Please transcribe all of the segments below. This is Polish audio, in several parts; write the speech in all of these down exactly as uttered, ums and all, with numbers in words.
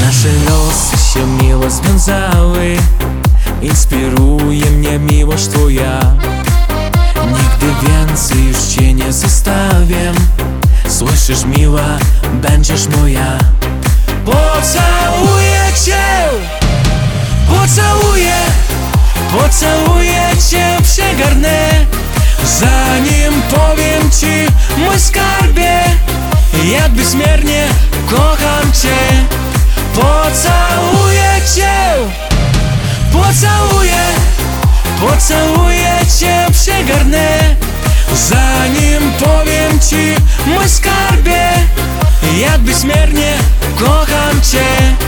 Nasze losy się miło związały, inspiruje mnie miłość Twoja. Nigdy więcej już Cię nie zostawię. Słyszysz, miła, będziesz moja. Pocałuję Cię, pocałuję, pocałuję Cię, przegarnę, zanim powiem Ci, mój skarbie, jak bezmiernie kocham Cię. Pocałuję Cię, pocałuję, pocałuję Cię, przegarnę, zanim powiem Ci, mój skarbie, jak bezmiernie kocham Cię.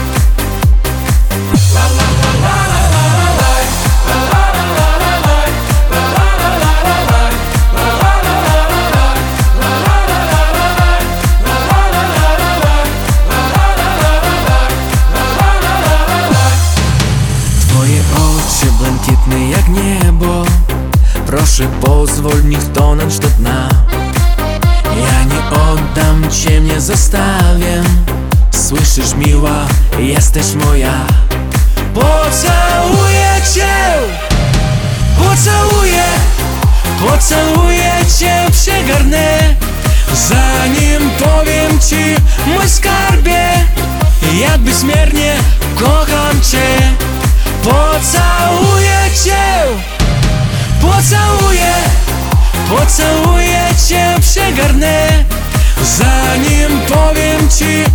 Twoje oczy błękitne jak niebo, proszę pozwól w nich tonąć do dna. Ja nie oddam Cię, nie zostawię. Słyszysz, miła, jesteś moja. Pocałuję Cię, pocałuję, pocałuję Cię, przegarnę, zanim powiem Ci, mój skarbie, jak bezmiernie kocham Cię. Pocałuję Cię, pocałuję, pocałuję Cię, przegarnę, zanim powiem Ci,